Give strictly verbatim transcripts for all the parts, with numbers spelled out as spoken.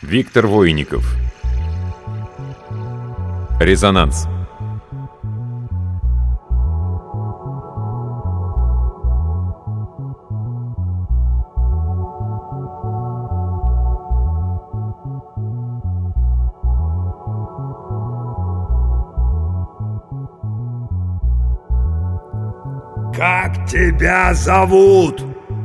Виктор Войников. Резонанс. Как тебя зовут?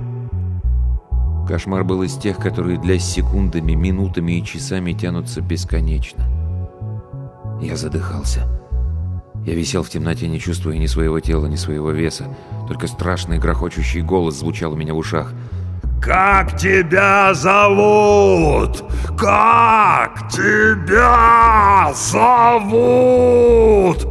Кошмар был из тех, которые для секундами, минутами и часами тянутся бесконечно. Я задыхался. Я висел в темноте, не чувствуя ни своего тела, ни своего веса. Только страшный грохочущий голос звучал у меня в ушах. Как тебя зовут? Как тебя зовут?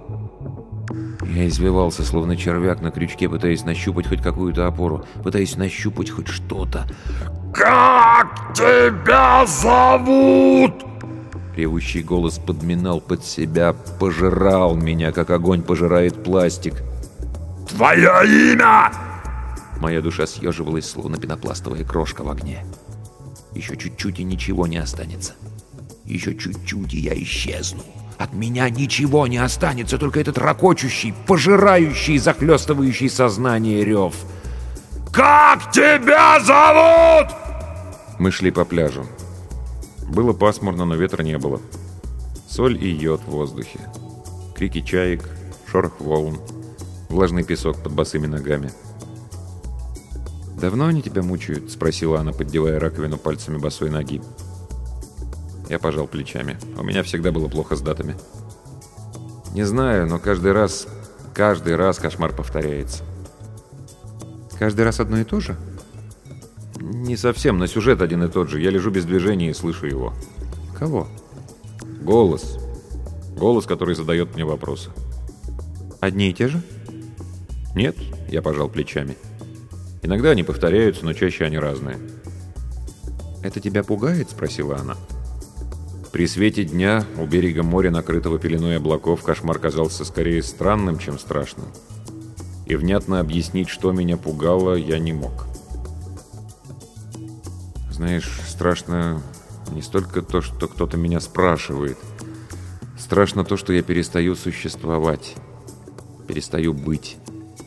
Я извивался, словно червяк на крючке, пытаясь нащупать хоть какую-то опору, пытаясь нащупать хоть что-то. «Как тебя зовут?» Ревущий голос подминал под себя, пожирал меня, как огонь пожирает пластик. «Твое имя?» Моя душа съеживалась, словно пенопластовая крошка в огне. Еще чуть-чуть, и ничего не останется. Еще чуть-чуть, и я исчезну. От меня ничего не останется, только этот ракочущий, пожирающий, захлестывающий сознание рев. «Как тебя зовут?» Мы шли по пляжу. Было пасмурно, но ветра не было. Соль и йод в воздухе. Крики чаек, шорох волн, влажный песок под босыми ногами. «Давно они тебя мучают?» — спросила она, поддевая раковину пальцами босой ноги. Я пожал плечами. У меня всегда было плохо с датами. Не знаю, но каждый раз, каждый раз кошмар повторяется. Каждый раз одно и то же? Не совсем, но сюжет один и тот же. Я лежу без движения и слышу его. Кого? Голос. Голос, который задает мне вопросы. Одни и те же? Нет, я пожал плечами. Иногда они повторяются, но чаще они разные. «Это тебя пугает?» — спросила она. При свете дня у берега моря, накрытого пеленой облаков, кошмар казался скорее странным, чем страшным. И внятно объяснить, что меня пугало, я не мог. Знаешь, страшно не столько то, что кто-то меня спрашивает. Страшно то, что я перестаю существовать, перестаю быть.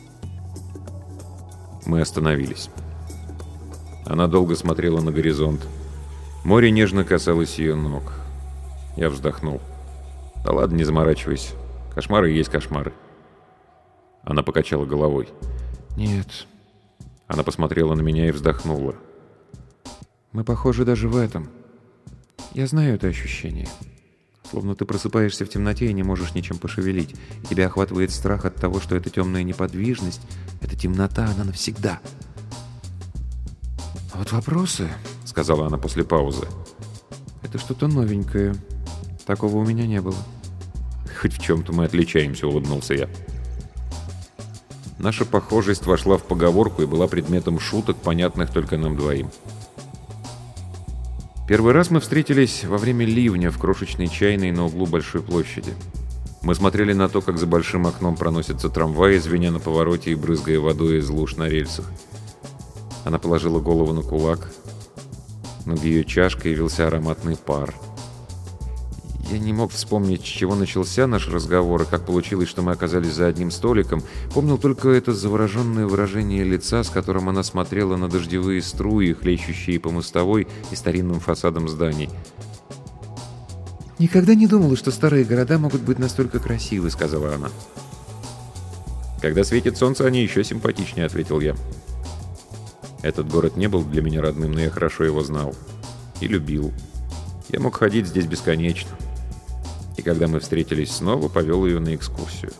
Мы остановились. Она долго смотрела на горизонт. Море нежно касалось ее ног. Я вздохнул. Да ладно, не заморачивайся. Кошмары и есть кошмары. Она покачала головой. Нет. Она посмотрела на меня и вздохнула. Мы похожи даже в этом. Я знаю это ощущение. Словно ты просыпаешься в темноте и не можешь ничем пошевелить. И тебя охватывает страх от того, что эта темная неподвижность, эта темнота, она навсегда. А вот вопросы, сказала она после паузы, это что-то новенькое. Такого у меня не было. Хоть в чем-то мы отличаемся, улыбнулся я. Наша похожесть вошла в поговорку и была предметом шуток, понятных только нам двоим. Первый раз мы встретились во время ливня в крошечной чайной на углу Большой площади. Мы смотрели на то, как за большим окном проносится трамвай, звеня на повороте и брызгая водой из луж на рельсах. Она положила голову на кулак. Над ее чашкой явился ароматный пар. Я не мог вспомнить, с чего начался наш разговор и как получилось, что мы оказались за одним столиком. Помнил только это завороженное выражение лица, с которым она смотрела на дождевые струи, хлещущие по мостовой и старинным фасадам зданий. «Никогда не думала, что старые города могут быть настолько красивы», — сказала она. «Когда светит солнце, они еще симпатичнее», — ответил я. Этот город не был для меня родным, но я хорошо его знал. И любил. Я мог ходить здесь бесконечно. И когда мы встретились снова, повел ее на экскурсию.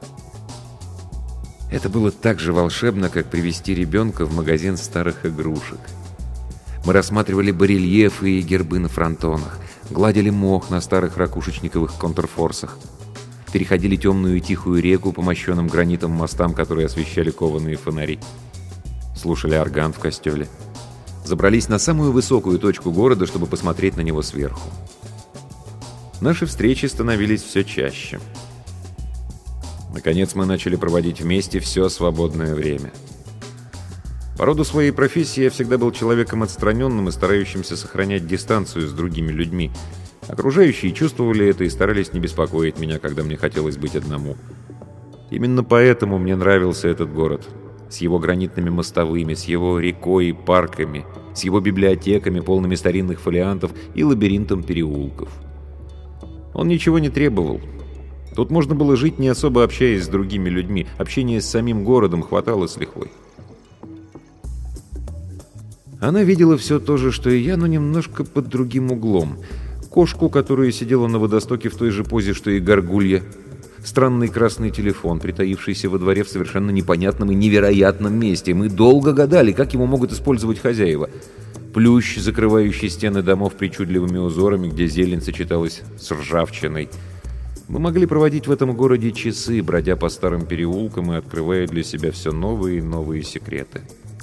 Это было так же волшебно, как привести ребенка в магазин старых игрушек. Мы рассматривали барельефы и гербы на фронтонах, гладили мох на старых ракушечниковых контрфорсах, переходили темную и тихую реку по мощенным гранитом мостам, которые освещали кованые фонари. Слушали орган в костеле. Забрались на самую высокую точку города, чтобы посмотреть на него сверху. Наши встречи становились все чаще. Наконец мы начали проводить вместе все свободное время. По роду своей профессии я всегда был человеком отстраненным и старающимся сохранять дистанцию с другими людьми. Окружающие чувствовали это и старались не беспокоить меня, когда мне хотелось быть одному. Именно поэтому мне нравился этот город. С его гранитными мостовыми, с его рекой и парками, с его библиотеками, полными старинных фолиантов, и лабиринтом переулков. Он ничего не требовал. Тут можно было жить, не особо общаясь с другими людьми. Общения с самим городом хватало с лихвой. Она видела все то же, что и я, но немножко под другим углом. Кошку, которая сидела на водостоке в той же позе, что и горгулья. Странный красный телефон, притаившийся во дворе в совершенно непонятном и невероятном месте. Мы долго гадали, как его могут использовать хозяева. Плющ, закрывающий стены домов причудливыми узорами, где зелень сочеталась с ржавчиной. Мы могли проводить в этом городе часы, бродя по старым переулкам и открывая для себя все новые и новые секреты.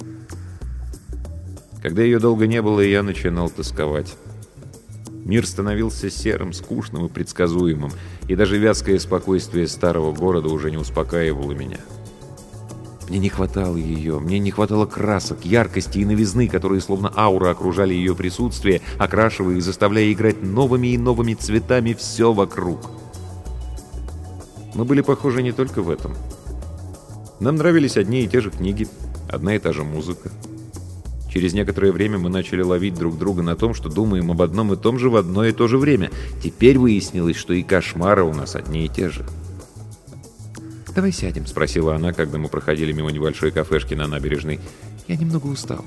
Когда ее долго не было, я начинал тосковать. Мир становился серым, скучным и предсказуемым, и даже вязкое спокойствие старого города уже не успокаивало меня. Мне не хватало ее, мне не хватало красок, яркости и новизны, которые словно аура окружали ее присутствие, окрашивая и заставляя играть новыми и новыми цветами все вокруг. Мы были похожи не только в этом. Нам нравились одни и те же книги, одна и та же музыка. Через некоторое время мы начали ловить друг друга на том, что думаем об одном и том же в одно и то же время. Теперь выяснилось, что и кошмары у нас одни и те же. «Давай сядем», — спросила она, когда мы проходили мимо небольшой кафешки на набережной. «Я немного устала».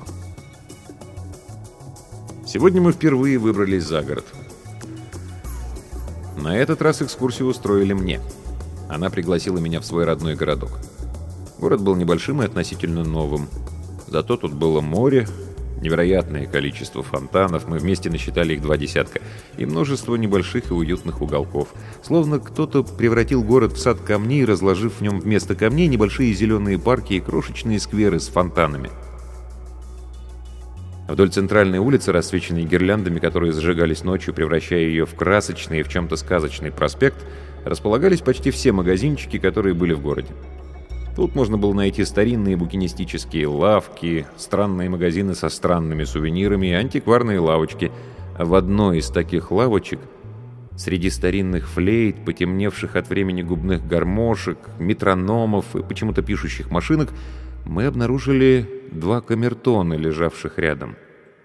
Сегодня мы впервые выбрались за город. На этот раз экскурсию устроили мне. Она пригласила меня в свой родной городок. Город был небольшим и относительно новым. Зато тут было море, невероятное количество фонтанов, мы вместе насчитали их два десятка, и множество небольших и уютных уголков. Словно кто-то превратил город в сад камней, разложив в нем вместо камней небольшие зеленые парки и крошечные скверы с фонтанами. Вдоль центральной улицы, рассвеченной гирляндами, которые зажигались ночью, превращая ее в красочный и в чем-то сказочный проспект, располагались почти все магазинчики, которые были в городе. Тут можно было найти старинные букинистические лавки, странные магазины со странными сувенирами и антикварные лавочки. А в одной из таких лавочек, среди старинных флейт, потемневших от времени губных гармошек, метрономов и почему-то пишущих машинок, мы обнаружили два камертона, лежавших рядом.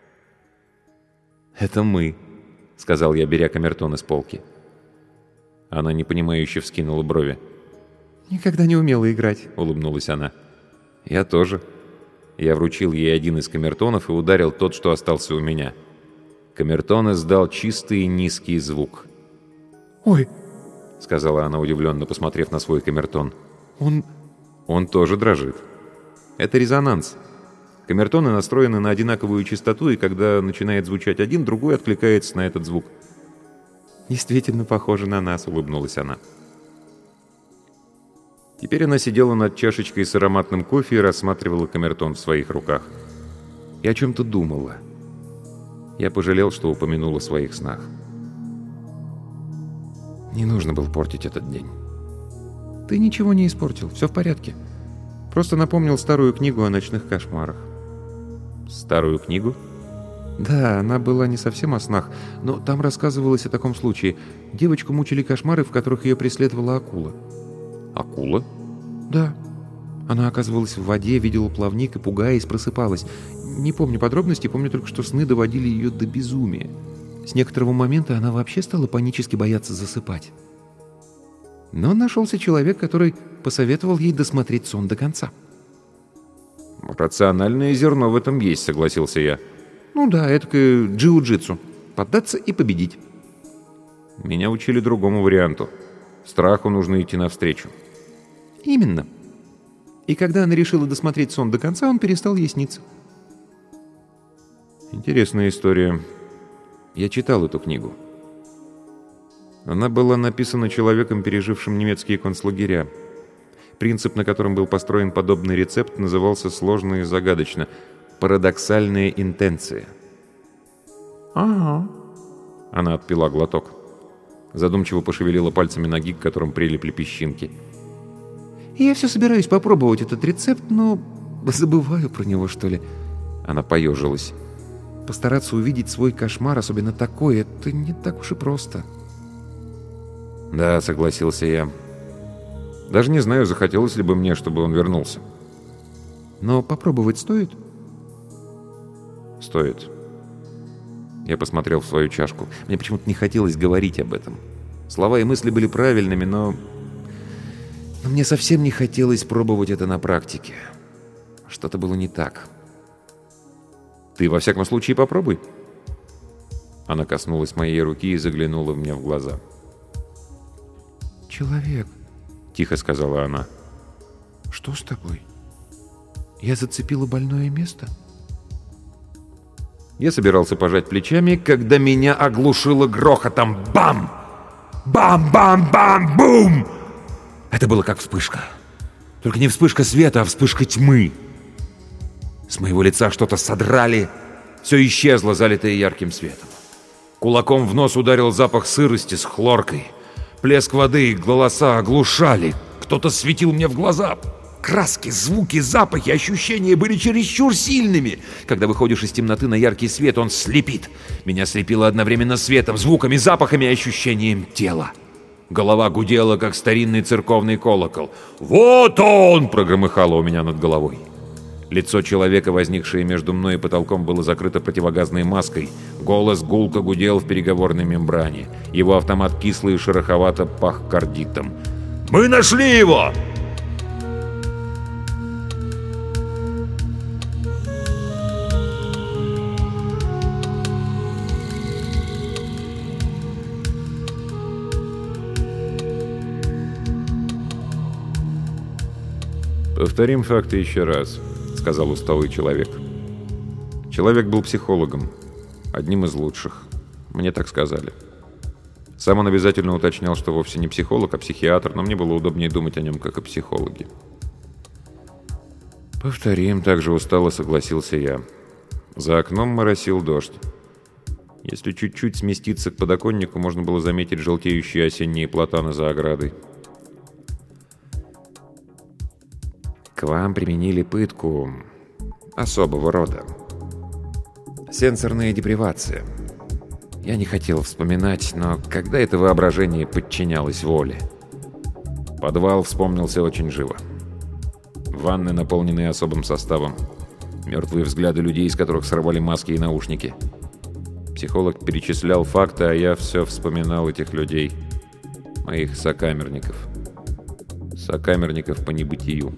«Это мы», — сказал я, беря камертон из полки. Она непонимающе вскинула брови. «Никогда не умела играть», — улыбнулась она. «Я тоже». Я вручил ей один из камертонов и ударил тот, что остался у меня. Камертон издал чистый и низкий звук. «Ой», — сказала она, удивленно посмотрев на свой камертон. «Он... он тоже дрожит. Это резонанс. Камертоны настроены на одинаковую частоту, и когда начинает звучать один, другой откликается на этот звук». «Действительно похоже на нас», — улыбнулась она. Теперь она сидела над чашечкой с ароматным кофе и рассматривала камертон в своих руках. И о чем-то думала. Я пожалел, что упомянул о своих снах. Не нужно было портить этот день. «Ты ничего не испортил, все в порядке. Просто напомнил старую книгу о ночных кошмарах». «Старую книгу?» «Да, она была не совсем о снах, но там рассказывалось о таком случае. Девочку мучили кошмары, в которых ее преследовала акула». «Акула?» «Да. Она оказывалась в воде, видела плавник и, пугаясь, просыпалась. Не помню подробностей, помню только, что сны доводили ее до безумия. С некоторого момента она вообще стала панически бояться засыпать. Но нашелся человек, который посоветовал ей досмотреть сон до конца». «Рациональное зерно в этом есть», — согласился я. «Ну да, это джиу-джитсу. Поддаться и победить». Меня учили другому варианту. Страху нужно идти навстречу. «Именно. И когда она решила досмотреть сон до конца, он перестал ей сниться». Интересная история. Я читал эту книгу. Она была написана человеком, пережившим немецкие концлагеря. Принцип, на котором был построен подобный рецепт, назывался сложно и загадочно «парадоксальная интенция». «Ага». Она отпила глоток. Задумчиво пошевелила пальцами ноги, к которым прилипли песчинки. «Я все собираюсь попробовать этот рецепт, но забываю про него, что ли?» Она поежилась. «Постараться увидеть свой кошмар, особенно такой, это не так уж и просто». «Да», — согласился я. «Даже не знаю, захотелось ли бы мне, чтобы он вернулся». «Но попробовать стоит?» «Стоит». Я посмотрел в свою чашку. Мне почему-то не хотелось говорить об этом. Слова и мысли были правильными, но... но мне совсем не хотелось пробовать это на практике. Что-то было не так. «Ты, во всяком случае, попробуй». Она коснулась моей руки и заглянула мне в глаза. «Человек», — тихо сказала она, — «что с тобой? Я зацепила больное место?» Я собирался пожать плечами, когда меня оглушило грохотом. Бам! Бам-бам-бам-бум! Это было как вспышка. Только не вспышка света, а вспышка тьмы. С моего лица что-то содрали. Все исчезло, залитое ярким светом. Кулаком в нос ударил запах сырости с хлоркой. Плеск воды и голоса оглушали. Кто-то светил мне в глаза. Краски, звуки, запахи, ощущения были чересчур сильными. Когда выходишь из темноты на яркий свет, он слепит. Меня слепило одновременно светом, звуками, запахами и ощущением тела. Голова гудела, как старинный церковный колокол. «Вот он!» — прогромыхало у меня над головой. Лицо человека, возникшее между мной и потолком, было закрыто противогазной маской. Голос гулко гудел в переговорной мембране. Его автомат кисло и шероховато пах кардитом. «Мы нашли его!» «Повторим факты еще раз», — сказал усталый человек. Человек был психологом, одним из лучших. Мне так сказали. Сам он обязательно уточнял, что вовсе не психолог, а психиатр, но мне было удобнее думать о нем, как о психологе. «Повторим», — также устало согласился я. За окном моросил дождь. Если чуть-чуть сместиться к подоконнику, можно было заметить желтеющие осенние платаны за оградой. «К вам применили пытку особого рода. Сенсорная депривация. Я не хотел вспоминать, но когда это воображение подчинялось воле. Подвал вспомнился очень живо. Ванны, наполненные особым составом. Мертвые взгляды людей, из которых сорвали маски и наушники. Психолог перечислял факты, а я все вспоминал этих людей. Моих сокамерников. Сокамерников по небытию.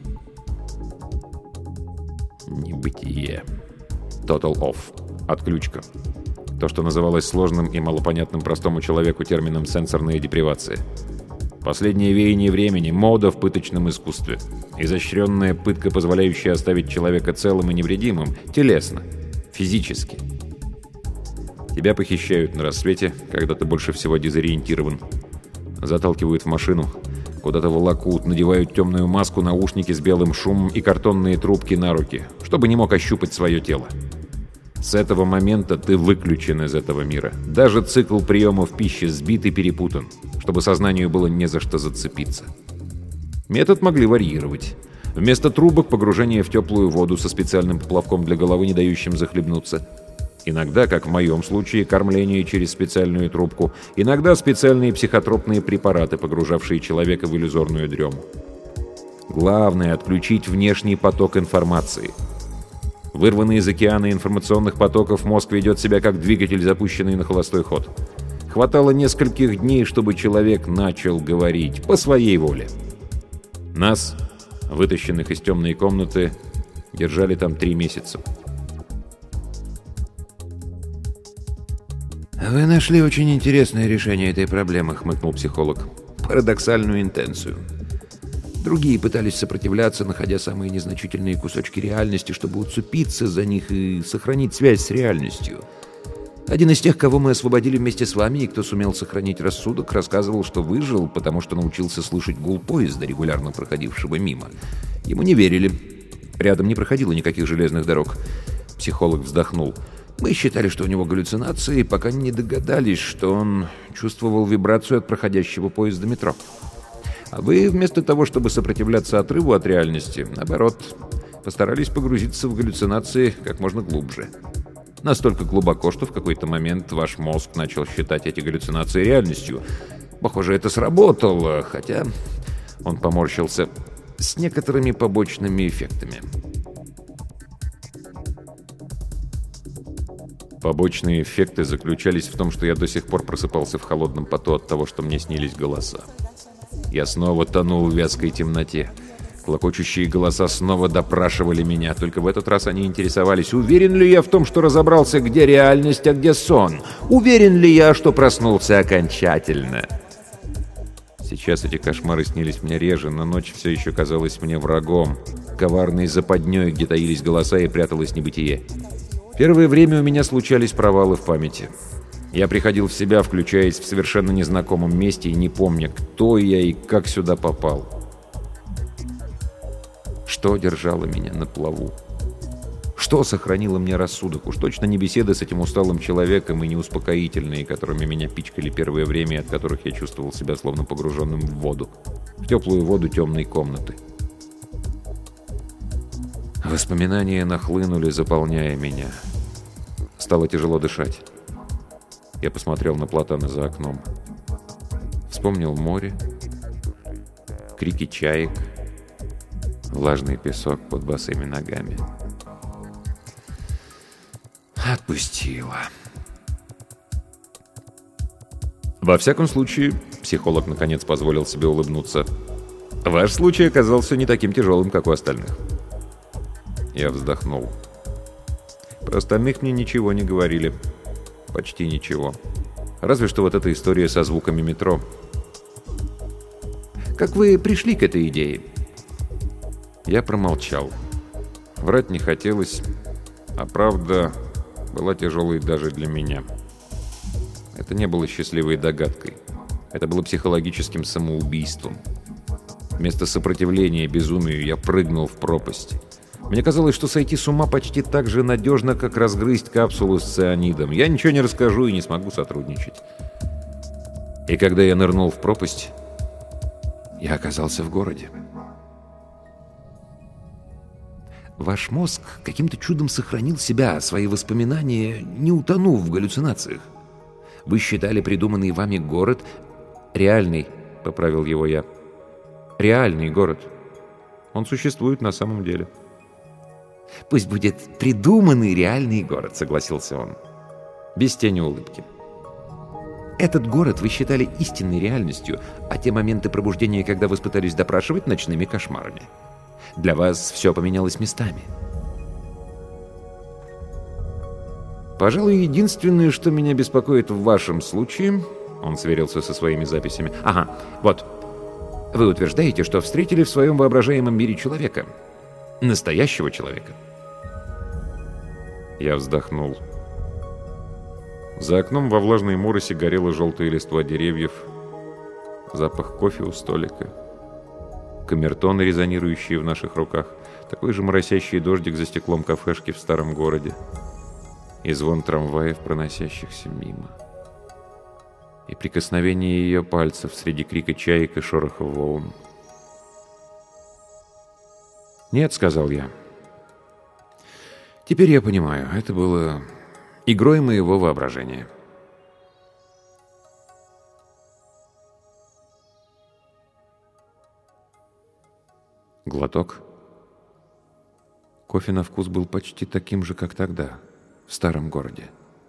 Небытие. Total off. Отключка. То, что называлось сложным и малопонятным простому человеку термином «сенсорная депривация». Последнее веяние времени, мода в пыточном искусстве. Изощренная пытка, позволяющая оставить человека целым и невредимым, телесно, физически. Тебя похищают на рассвете, когда ты больше всего дезориентирован. Заталкивают в машину, куда-то волокут, надевают темную маску, наушники с белым шумом и картонные трубки на руки, чтобы не мог ощупать свое тело. С этого момента ты выключен из этого мира. Даже цикл приемов пищи сбит и перепутан, чтобы сознанию было не за что зацепиться. Метод могли варьировать. Вместо трубок погружение в теплую воду со специальным поплавком для головы, не дающим захлебнуться. Иногда, как в моем случае, кормление через специальную трубку. Иногда специальные психотропные препараты, погружавшие человека в иллюзорную дрему. Главное — отключить внешний поток информации. Вырванный из океана информационных потоков, мозг ведет себя как двигатель, запущенный на холостой ход. Хватало нескольких дней, чтобы человек начал говорить по своей воле. Нас, вытащенных из темной комнаты, держали там три месяца. «Вы нашли очень интересное решение этой проблемы», — хмыкнул психолог. «Парадоксальную интенцию. Другие пытались сопротивляться, находя самые незначительные кусочки реальности, чтобы уцепиться за них и сохранить связь с реальностью. Один из тех, кого мы освободили вместе с вами и кто сумел сохранить рассудок, рассказывал, что выжил, потому что научился слышать гул поезда, регулярно проходившего мимо. Ему не верили. Рядом не проходило никаких железных дорог». Психолог вздохнул. «Мы считали, что у него галлюцинации, пока не догадались, что он чувствовал вибрацию от проходящего поезда метро. А вы, вместо того, чтобы сопротивляться отрыву от реальности, наоборот, Постарались погрузиться в галлюцинации как можно глубже. Настолько глубоко, что в какой-то момент ваш мозг начал считать эти галлюцинации реальностью. Похоже, это сработало, хотя... Он поморщился с некоторыми побочными эффектами. Побочные эффекты заключались в том, что я до сих пор просыпался в холодном поту от того, что мне снились голоса. Я снова тонул в вязкой темноте. Клокочущие голоса снова допрашивали меня, только в этот раз они интересовались, уверен ли я в том, что разобрался, где реальность, а где сон. Уверен ли я, что проснулся окончательно. Сейчас эти кошмары снились мне реже, но ночь все еще казалась мне врагом, коварной западней, где таились голоса и пряталось небытие. Первое время у меня случались провалы в памяти. Я приходил в себя, включаясь в совершенно незнакомом месте и не помня, кто я и как сюда попал. Что держало меня на плаву? Что сохранило мне рассудок? Уж точно не беседы с этим усталым человеком и не успокоительные, которыми меня пичкали первое время, от которых я чувствовал себя словно погруженным в воду, в теплую воду темной комнаты. Воспоминания нахлынули, заполняя меня. Стало тяжело дышать. Я посмотрел на платаны за окном. Вспомнил море, крики чаек, влажный песок под босыми ногами. Отпустила. Во всяком случае, психолог наконец позволил себе улыбнуться. Ваш случай оказался не таким тяжелым, как у остальных. Я вздохнул. Про остальных мне ничего не говорили. Почти ничего. Разве что вот эта история со звуками метро. Как вы пришли к этой идее? Я промолчал. Врать не хотелось, а правда была тяжелой даже для меня. Это не было счастливой догадкой. Это было психологическим самоубийством. Вместо сопротивления безумию я прыгнул в пропасть. Мне казалось, что сойти с ума почти так же надежно, как разгрызть капсулу с цианидом. Я ничего не расскажу и не смогу сотрудничать. И когда я нырнул в пропасть, я оказался в городе. Ваш мозг каким-то чудом сохранил себя, свои воспоминания, не утонув в галлюцинациях. Вы считали придуманный вами город реальный, поправил его я. Реальный город. Он существует на самом деле. Пусть будет придуманный реальный город, согласился он. Без тени улыбки. Этот город вы считали истинной реальностью, а те моменты пробуждения, когда вы пытались допрашивать, ночными кошмарами. Для вас все поменялось местами. Пожалуй, единственное, что меня беспокоит в вашем случае... Он сверился со своими записями. Ага, вот. Вы утверждаете, что встретили в своем воображаемом мире человека. Настоящего человека. Я вздохнул. За окном во влажной моросе горела желтая листва деревьев. Запах кофе у столика. Камертоны, резонирующие в наших руках. Такой же моросящий дождик за стеклом кафешки в старом городе. И звон трамваев, проносящихся мимо. И прикосновение ее пальцев среди крика чаек и шороха волн. «Нет», — сказал я. «Теперь я понимаю, это было игрой моего воображения». Глоток. Кофе на вкус был почти таким же, как тогда, в старом городе.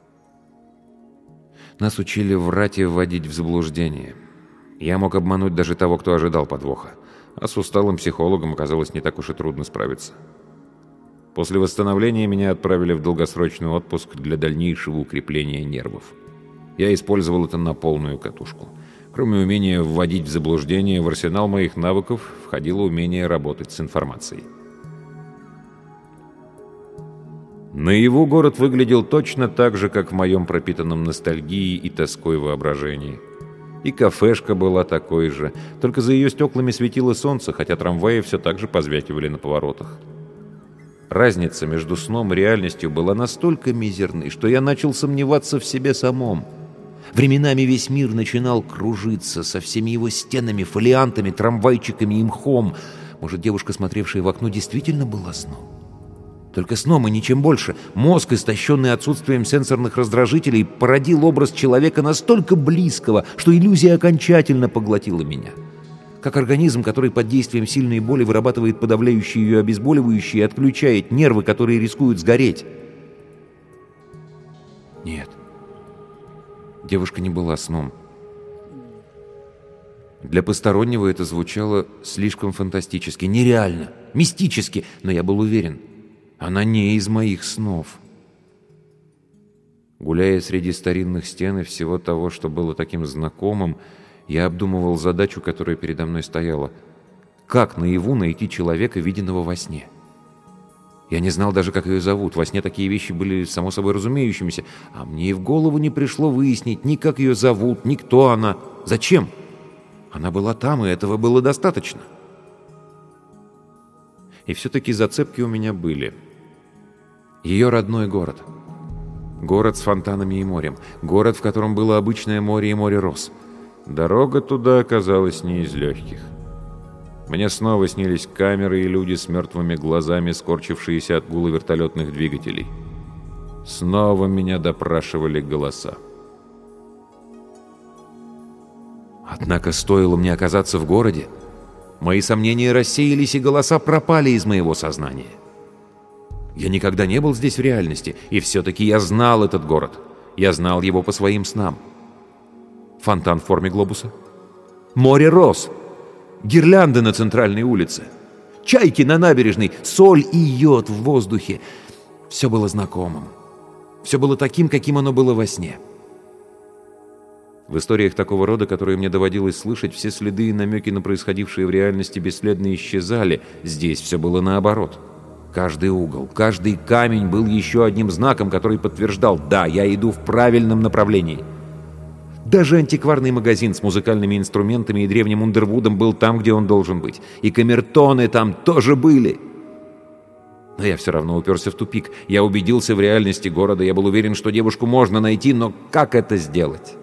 Нас учили врать и вводить в заблуждение. Я мог обмануть даже того, кто ожидал подвоха. А с усталым психологом оказалось не так уж и трудно справиться. После восстановления меня отправили в долгосрочный отпуск для дальнейшего укрепления нервов. Я использовал это на полную катушку. Кроме умения вводить в заблуждение, в арсенал моих навыков входило умение работать с информацией. Наяву город выглядел точно так же, как в моем пропитанном ностальгией и тоской воображении. И кафешка была такой же, только за ее стеклами светило солнце, хотя трамваи все так же позвякивали на поворотах. Разница между сном и реальностью была настолько мизерной, что я начал сомневаться в себе самом. Временами весь мир начинал кружиться со всеми его стенами, фолиантами, трамвайчиками и мхом. Может, девушка, смотревшая в окно, действительно была сном? Только сном и ничем больше. Мозг, истощенный отсутствием сенсорных раздражителей, породил образ человека настолько близкого, что иллюзия окончательно поглотила меня. Как организм, который под действием сильной боли вырабатывает подавляющие ее обезболивающие и отключает нервы, которые рискуют сгореть. Нет. Девушка не была сном. Для постороннего это звучало слишком фантастически, нереально, мистически, но я был уверен, она не из моих снов. Гуляя среди старинных стен и всего того, что было таким знакомым, я обдумывал задачу, которая передо мной стояла. Как наяву найти человека, виденного во сне? Я не знал даже, как ее зовут. Во сне такие вещи были само собой разумеющимися, а мне и в голову не пришло выяснить ни как ее зовут, ни кто она. Зачем? Она была там, и этого было достаточно. И все-таки зацепки у меня были. Ее родной город. Город с фонтанами и морем. Город, в котором было обычное море и море роз. Дорога туда оказалась не из легких. Мне снова снились камеры и люди с мертвыми глазами, скорчившиеся от гула вертолетных двигателей. Снова меня допрашивали голоса. Однако стоило мне оказаться в городе, мои сомнения рассеялись, и голоса пропали из моего сознания. Я никогда не был здесь в реальности, и все-таки я знал этот город. Я знал его по своим снам. Фонтан в форме глобуса. Море роз. Гирлянды на центральной улице. Чайки на набережной. Соль и йод в воздухе. Все было знакомым. Все было таким, каким оно было во сне. В историях такого рода, которые мне доводилось слышать, все следы и намеки на происходившее в реальности бесследно исчезали. Здесь все было наоборот. Каждый угол, каждый камень был еще одним знаком, который подтверждал: да, я иду в правильном направлении. Даже антикварный магазин с музыкальными инструментами и древним Ундервудом был там, где он должен быть. И камертоны там тоже были. Но я все равно уперся в тупик. Я убедился в реальности города. Я был уверен, что девушку можно найти, но как это сделать?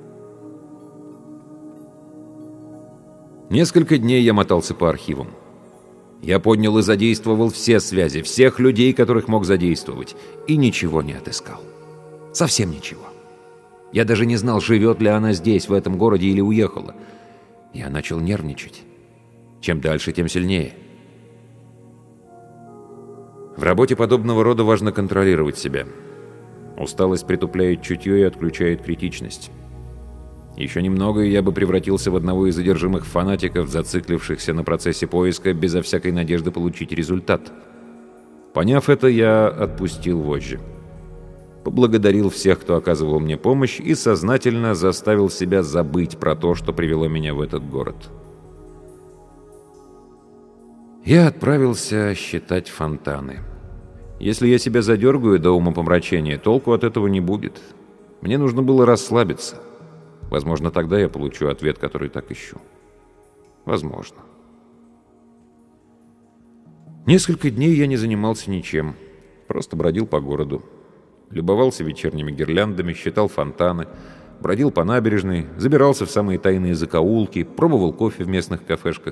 Несколько дней я мотался по архивам. Я поднял и задействовал все связи, всех людей, которых мог задействовать, и ничего не отыскал. Совсем ничего. Я даже не знал, живет ли она здесь, в этом городе, или уехала. Я начал нервничать. Чем дальше, тем сильнее. В работе подобного рода важно контролировать себя. Усталость притупляет чутье и отключает критичность. Еще немного, и я бы превратился в одного из задержимых фанатиков, зациклившихся на процессе поиска, безо всякой надежды получить результат. Поняв это, я отпустил вожжи. Поблагодарил всех, кто оказывал мне помощь, и сознательно заставил себя забыть про то, что привело меня в этот город. Я отправился считать фонтаны. Если я себя задергаю до умопомрачения, толку от этого не будет. Мне нужно было расслабиться. Возможно, тогда я получу ответ, который так ищу. Возможно. Несколько дней я не занимался ничем. Просто бродил по городу. Любовался вечерними гирляндами, считал фонтаны, бродил по набережной, забирался в самые тайные закоулки, пробовал кофе в местных кафешках.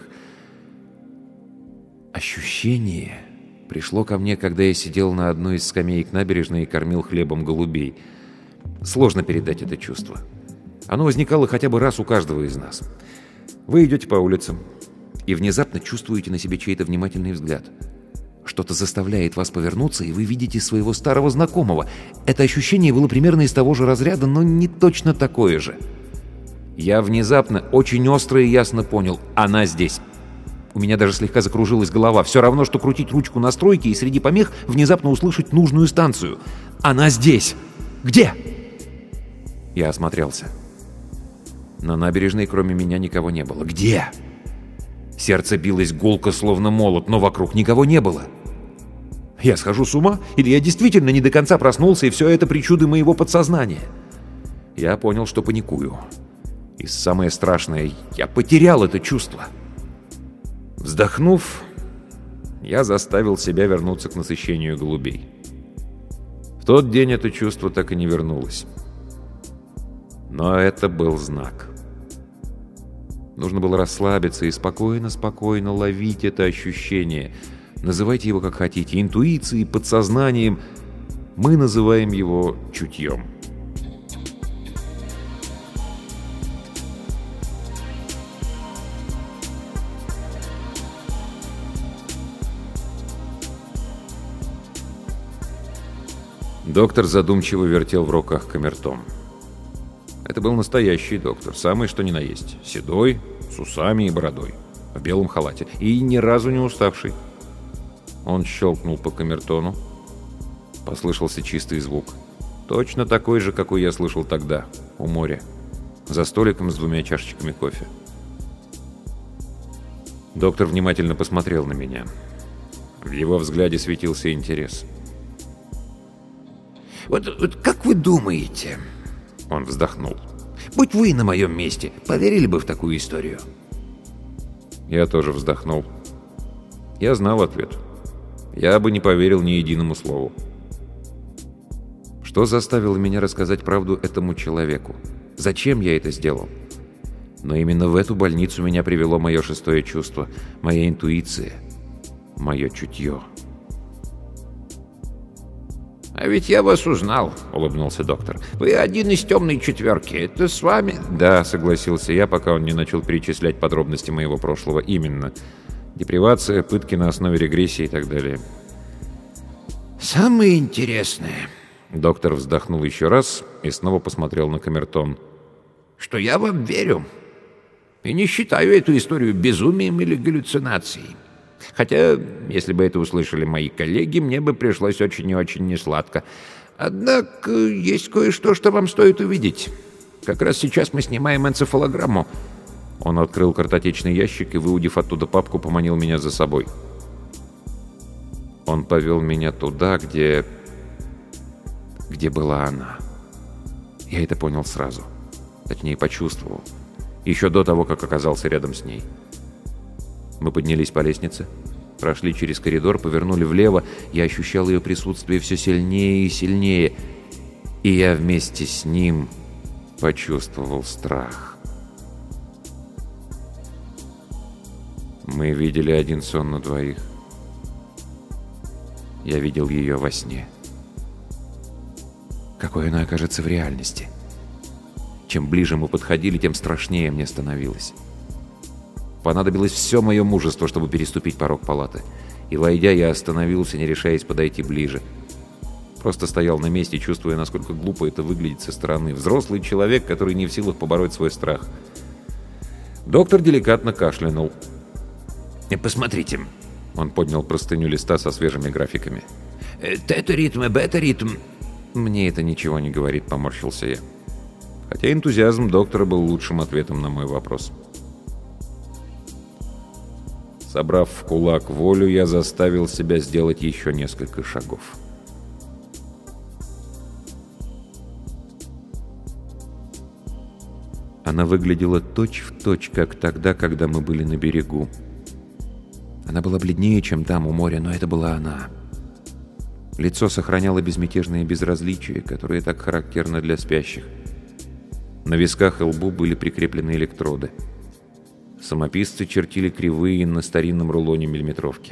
Ощущение пришло ко мне, когда я сидел на одной из скамеек набережной и кормил хлебом голубей. Сложно передать это чувство. Оно возникало хотя бы раз у каждого из нас. Вы идете по улицам и внезапно чувствуете на себе чей-то внимательный взгляд. Что-то заставляет вас повернуться, и вы видите своего старого знакомого. Это ощущение было примерно из того же разряда, но не точно такое же. Я внезапно, очень остро и ясно понял: она здесь. У меня даже слегка закружилась голова. Все равно, что крутить ручку настройки и среди помех внезапно услышать нужную станцию. Она здесь. Где? Я осмотрелся. На набережной кроме меня никого не было. Где? Сердце билось гулко, словно молот, но вокруг никого не было. Я схожу с ума? Или я действительно не до конца проснулся, и все это причуды моего подсознания? Я понял, что паникую. И самое страшное, я потерял это чувство. Вздохнув, я заставил себя вернуться к насыщению голубей. В тот день это чувство так и не вернулось. Но это был знак. Нужно было расслабиться и спокойно-спокойно ловить это ощущение. Называйте его как хотите, интуицией, подсознанием. Мы называем его чутьем. Доктор задумчиво вертел в руках камертон. Это был настоящий доктор, самый что ни на есть. Седой, с усами и бородой, в белом халате. И ни разу не уставший. Он щелкнул по камертону. Послышался чистый звук. Точно такой же, какой я слышал тогда, у моря. За столиком с двумя чашечками кофе. Доктор внимательно посмотрел на меня. В его взгляде светился интерес. Вот, вот как вы думаете? Он вздохнул. Будь вы на моем месте, поверили бы в такую историю? Я тоже вздохнул. Я знал ответ. Я бы не поверил ни единому слову. Что заставило меня рассказать правду этому человеку? Зачем я это сделал? Но именно в эту больницу меня привело мое шестое чувство, моя интуиция, мое чутье. «А ведь я вас узнал», — улыбнулся доктор. «Вы один из темной четверки. Это с вами?» «Да», — согласился я, пока он не начал перечислять подробности моего прошлого. «Именно. Депривация, пытки на основе регрессии и так далее». «Самое интересное...» Доктор вздохнул еще раз и снова посмотрел на камертон. «Что я вам верю. И не считаю эту историю безумием или галлюцинацией. Хотя, если бы это услышали мои коллеги, мне бы пришлось очень и очень несладко. Однако есть кое-что, что вам стоит увидеть. Как раз сейчас мы снимаем энцефалограмму». Он открыл картотечный ящик и, выудив оттуда папку, поманил меня за собой. Он повел меня туда, где... где была она. Я это понял сразу. Точнее, почувствовал. Еще до того, как оказался рядом с ней. Мы поднялись по лестнице, прошли через коридор, повернули влево. Я ощущал ее присутствие все сильнее и сильнее. И я вместе с ним почувствовал страх. Мы видели один сон на двоих. Я видел ее во сне. Какой она окажется в реальности? Чем ближе мы подходили, тем страшнее мне становилось. Понадобилось все мое мужество, чтобы переступить порог палаты. И, войдя, я остановился, не решаясь подойти ближе. Просто стоял на месте, чувствуя, насколько глупо это выглядит со стороны. Взрослый человек, который не в силах побороть свой страх. Доктор деликатно кашлянул. «Посмотрите». Он поднял простыню листа со свежими графиками. «Тета-ритм и бета-ритм». «Мне это ничего не говорит», — поморщился я. Хотя энтузиазм доктора был лучшим ответом на мой вопрос. Собрав в кулак волю, я заставил себя сделать еще несколько шагов. Она выглядела точь-в-точь, как тогда, когда мы были на берегу. Она была бледнее, чем там у моря, но это была она. Лицо сохраняло безмятежное безразличие, которое так характерно для спящих. На висках и лбу были прикреплены электроды. Самописцы чертили кривые на старинном рулоне миллиметровки.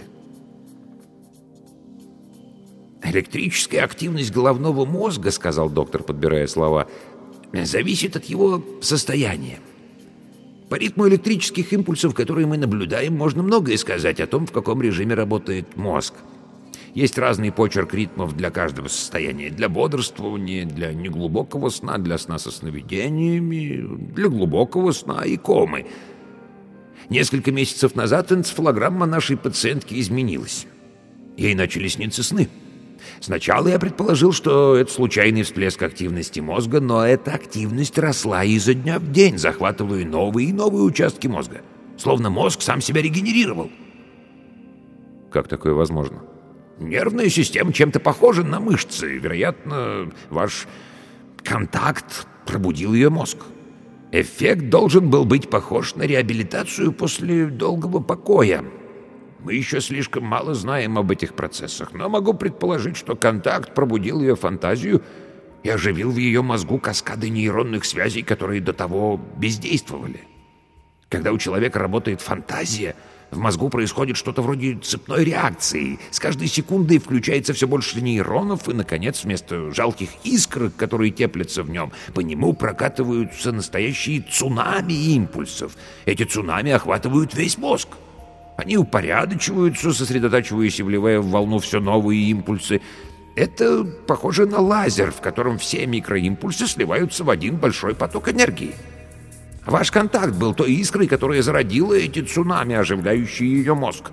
«Электрическая активность головного мозга, — сказал доктор, подбирая слова, — зависит от его состояния. По ритму электрических импульсов, которые мы наблюдаем, можно многое сказать о том, в каком режиме работает мозг. Есть разный почерк ритмов для каждого состояния. Для бодрствования, для неглубокого сна, для сна со сновидениями, для глубокого сна и комы. Несколько месяцев назад энцефалограмма нашей пациентки изменилась. Ей начали сниться сны. Сначала я предположил, что это случайный всплеск активности мозга, но эта активность росла изо дня в день, захватывая новые и новые участки мозга. Словно мозг сам себя регенерировал. Как такое возможно? Нервная система чем-то похожа на мышцы. Вероятно, ваш контакт пробудил ее мозг. Эффект должен был быть похож на реабилитацию после долгого покоя. Мы еще слишком мало знаем об этих процессах, но могу предположить, что контакт пробудил ее фантазию и оживил в ее мозгу каскады нейронных связей, которые до того бездействовали. Когда у человека работает фантазия, в мозгу происходит что-то вроде цепной реакции. С каждой секундой включается все больше нейронов, и, наконец, вместо жалких искрок, которые теплятся в нем, по нему прокатываются настоящие цунами импульсов. Эти цунами охватывают весь мозг. Они упорядочиваются, сосредотачиваясь и вливая в волну все новые импульсы. Это похоже на лазер, в котором все микроимпульсы сливаются в один большой поток энергии. Ваш контакт был той искрой, которая зародила эти цунами, оживляющие ее мозг.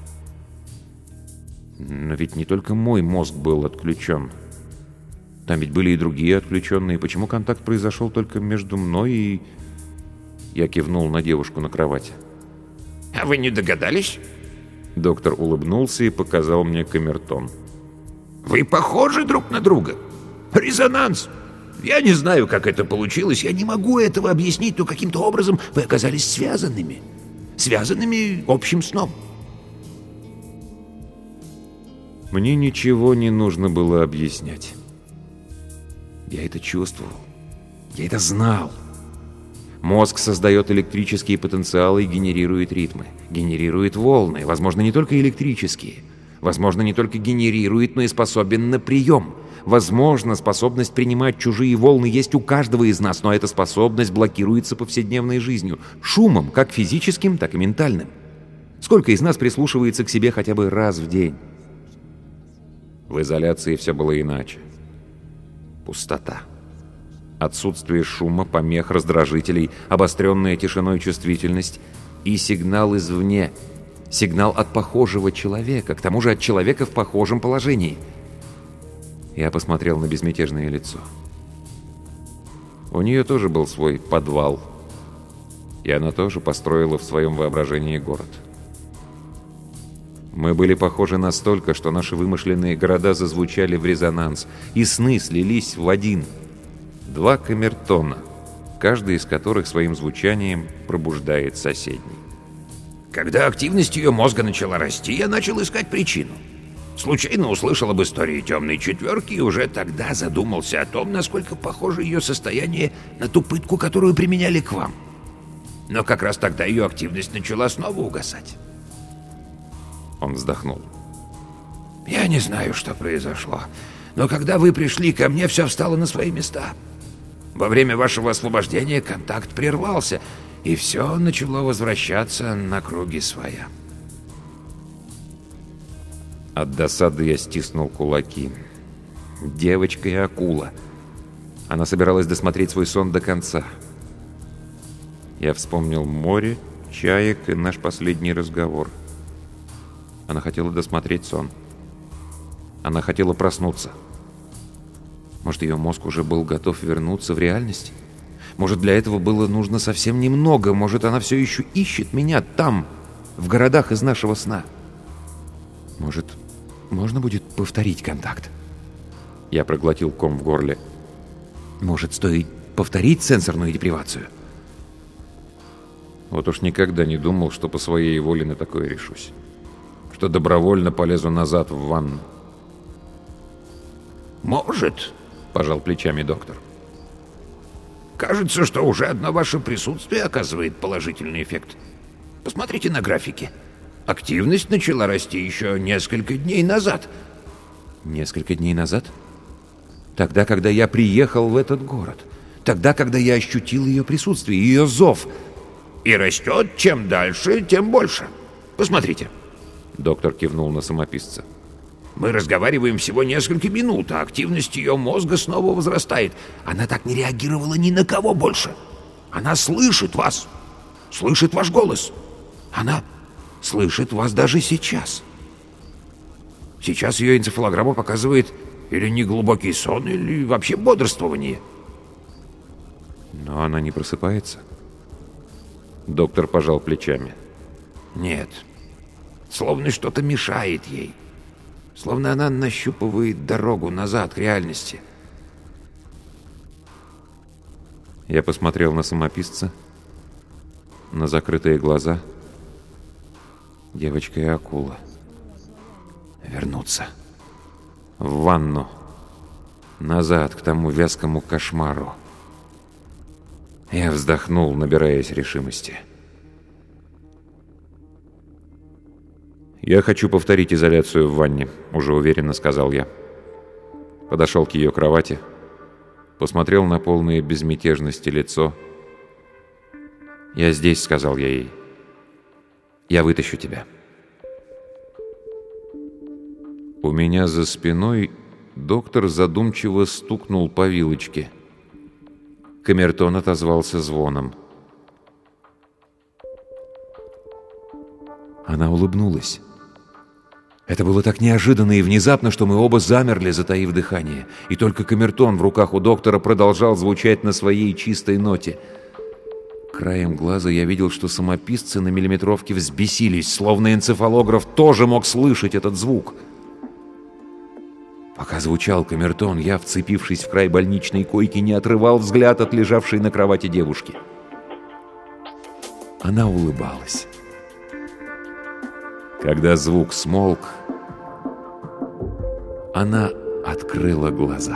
Но ведь не только мой мозг был отключен. Там ведь были и другие отключенные. Почему контакт произошел только между мной и... Я кивнул на девушку на кровати. А вы не догадались? Доктор улыбнулся и показал мне камертон. Вы похожи друг на друга. Резонанс. Я не знаю, как это получилось, я не могу этого объяснить, но каким-то образом вы оказались связанными. Связанными общим сном. Мне ничего не нужно было объяснять. Я это чувствовал. Я это знал. Мозг создает электрические потенциалы и генерирует ритмы. Генерирует волны, возможно, не только электрические. Возможно, не только генерирует, но и способен на прием. Возможно, способность принимать чужие волны есть у каждого из нас, но эта способность блокируется повседневной жизнью. Шумом, как физическим, так и ментальным. Сколько из нас прислушивается к себе хотя бы раз в день? В изоляции все было иначе. Пустота. Отсутствие шума, помех, раздражителей, обостренная тишиной чувствительность и сигнал извне. Сигнал от похожего человека, к тому же от человека в похожем положении. Я посмотрел на безмятежное лицо. У нее тоже был свой подвал. И она тоже построила в своем воображении город. Мы были похожи настолько, что наши вымышленные города зазвучали в резонанс, и сны слились в один. Два камертона, каждый из которых своим звучанием пробуждает соседний. Когда активность ее мозга начала расти, я начал искать причину. Случайно услышал об истории темной четверки и уже тогда задумался о том, насколько похоже ее состояние на ту пытку, которую применяли к вам. Но как раз тогда ее активность начала снова угасать. Он вздохнул. Я не знаю, что произошло, но когда вы пришли ко мне, все встало на свои места. Во время вашего освобождения контакт прервался, и все начало возвращаться на круги своя. От досады я стиснул кулаки. Девочка и акула. Она собиралась досмотреть свой сон до конца. Я вспомнил море, чаек и наш последний разговор. Она хотела досмотреть сон. Она хотела проснуться. Может, ее мозг уже был готов вернуться в реальность? Может, для этого было нужно совсем немного? Может, она все еще ищет меня там, в городах из нашего сна? Может, можно будет повторить контакт? Я проглотил ком в горле. Может, стоит повторить сенсорную депривацию? Вот уж никогда не думал, что по своей воле на такое решусь. Что добровольно полезу назад в ванну. «Может», — пожал плечами доктор. «Кажется, что уже одно ваше присутствие оказывает положительный эффект. Посмотрите на графики. Активность начала расти еще несколько дней назад». «Несколько дней назад? Тогда, когда я приехал в этот город. Тогда, когда я ощутил ее присутствие, ее зов». «И растет чем дальше, тем больше. Посмотрите». Доктор кивнул на самописца. «Мы разговариваем всего несколько минут, а активность ее мозга снова возрастает. Она так не реагировала ни на кого больше. Она слышит вас, слышит ваш голос. Она слышит вас даже сейчас. Сейчас ее энцефалограмма показывает или неглубокий сон, или вообще бодрствование». «Но она не просыпается?» Доктор пожал плечами. «Нет, словно что-то мешает ей. Словно она нащупывает дорогу назад к реальности». Я посмотрел на самописца, на закрытые глаза. Девочка и акула. Вернуться. В ванну. Назад, к тому вязкому кошмару. Я вздохнул, набираясь решимости. «Я хочу повторить изоляцию в ванне», — уже уверенно сказал я. Подошел к ее кровати, посмотрел на полное безмятежности лицо. «Я здесь», — сказал я ей. «Я вытащу тебя». У меня за спиной доктор задумчиво стукнул по вилочке. Камертон отозвался звоном. Она улыбнулась. Это было так неожиданно и внезапно, что мы оба замерли, затаив дыхание, и только камертон в руках у доктора продолжал звучать на своей чистой ноте. Краем глаза я видел, что самописцы на миллиметровке взбесились, словно энцефалограф тоже мог слышать этот звук. Пока звучал камертон, я, вцепившись в край больничной койки, не отрывал взгляд от лежавшей на кровати девушки. Она улыбалась. Когда звук смолк, она открыла глаза.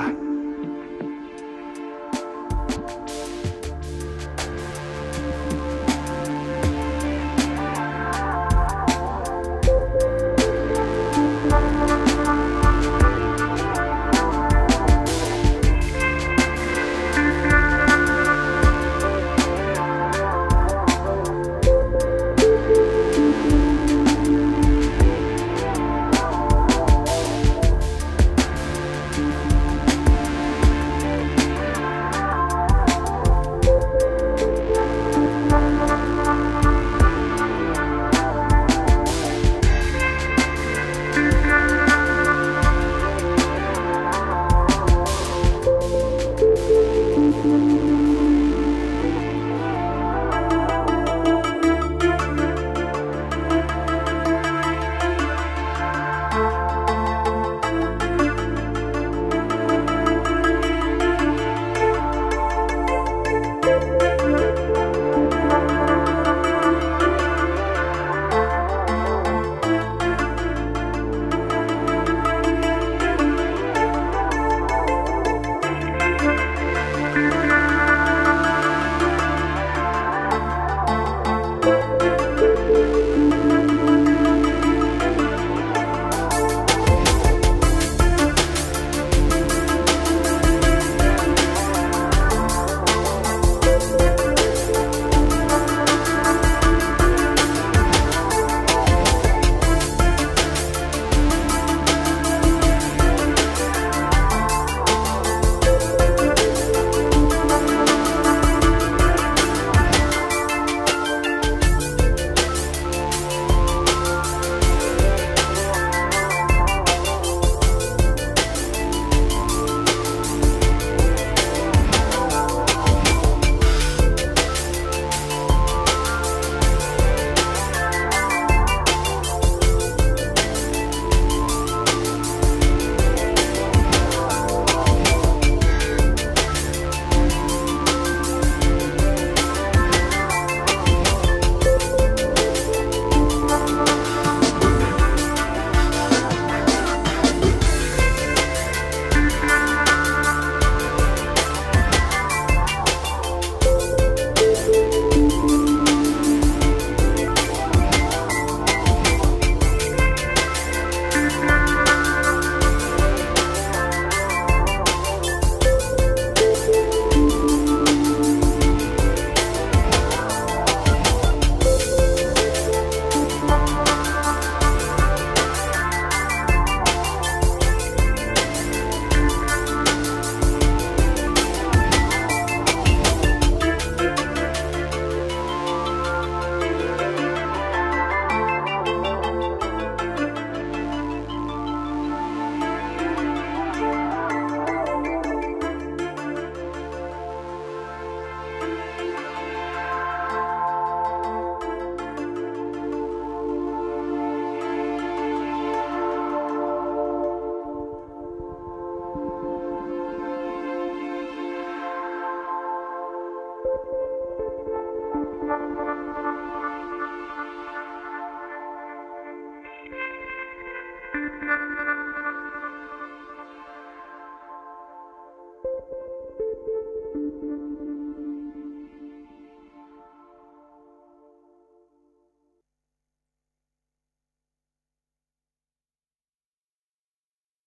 Thank you.